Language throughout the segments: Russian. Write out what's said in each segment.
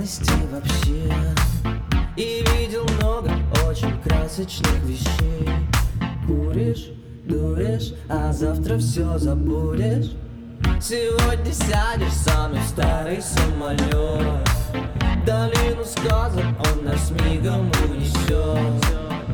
реальности вообще. И видел много очень красочных вещей. Куришь, дуришь, а завтра все забудешь. Сегодня сядешь в самый старый самолет. В долину сказок он нас мигом унесет.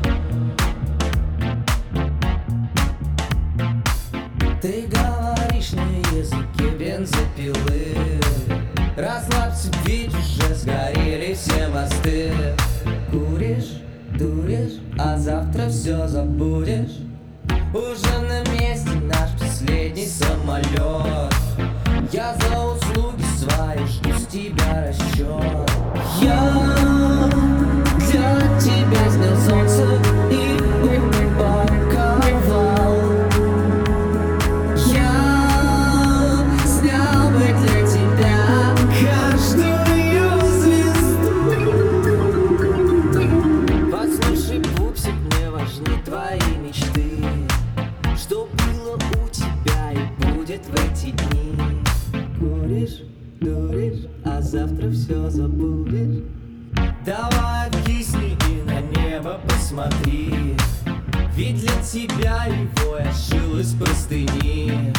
Ты говоришь на языке бензопилы. Расслабься, ведь уже сгорели все мосты. Куришь, дуришь, а завтра все забудешь. Уже на месте наш последний самолет. Я за услуги свои жду с тебя расчет. Я для тебя снял солнце и упаковал. Я снял бы для тебя каждую звезду. Послушай, пупсик, мне важны твои мечты. Что было у тебя и будет в эти дни. Куришь, дуришь, а завтра все забудешь. Давай кисни и на небо посмотри. Ведь для тебя его я шил из простыни.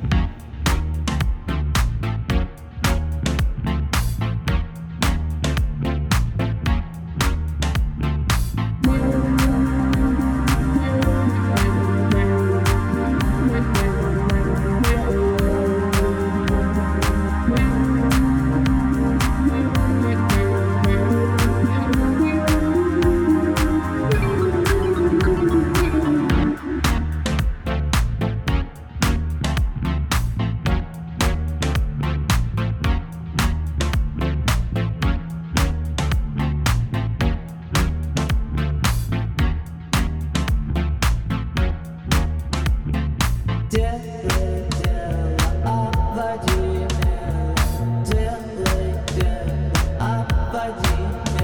Делай дело о воде, делай дело о воде,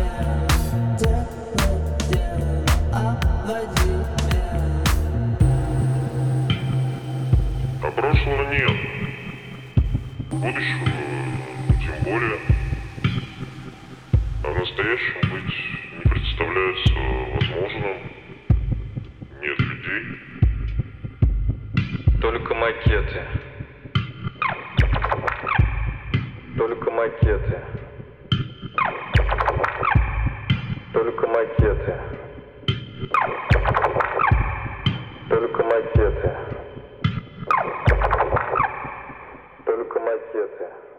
делай дело о воде. А прошлого нет, будущего тем более. А в настоящем быть не представляется возможным. Нет людей. Только макеты. Только макеты. Только макеты. Только макеты. Только макеты.